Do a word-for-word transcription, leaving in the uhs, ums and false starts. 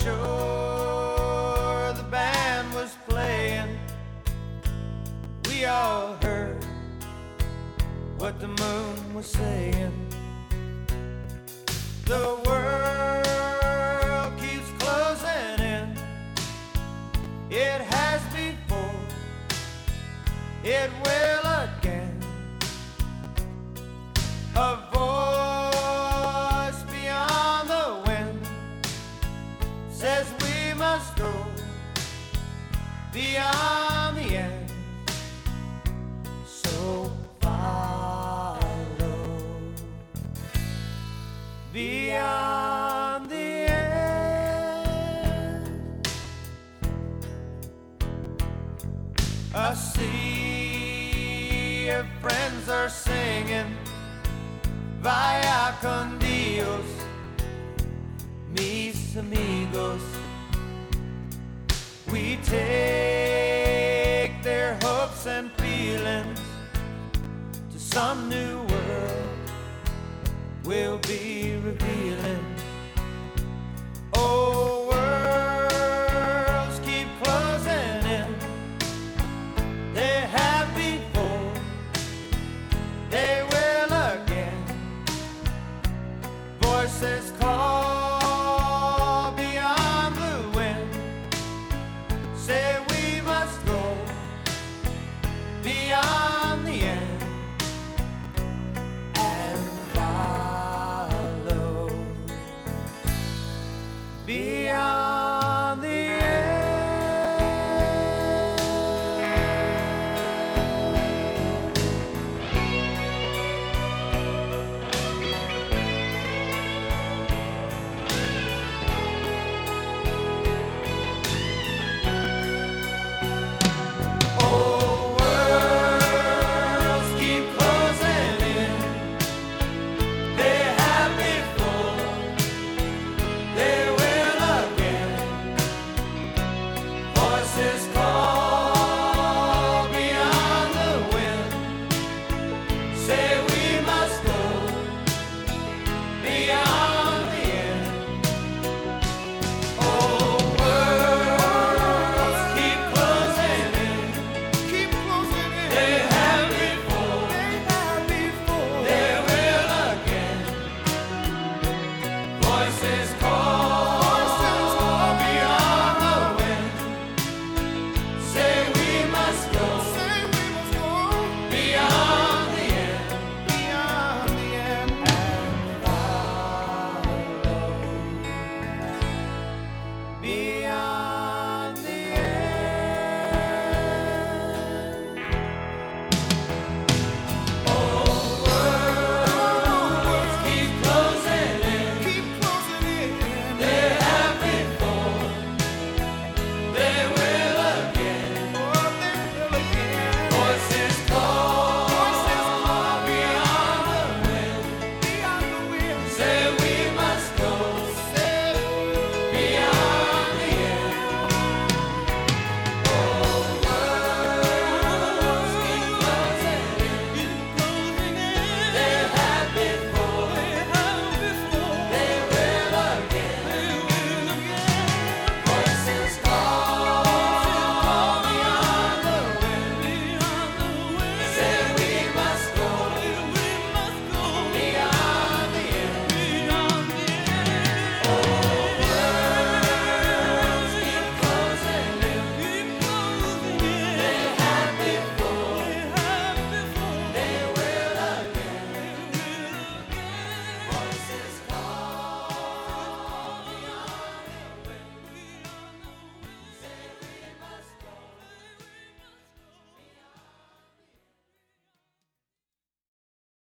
shore the band was playing. We all heard what the moon was saying. The world keeps closing in. It has before, it will again. A voice beyond the wind says we must go beyond the end. So follow beyond the end. A sea of friends are singing Vaya con Dios, mis amigos. We take their hopes and feelings to some new world we'll be revealing.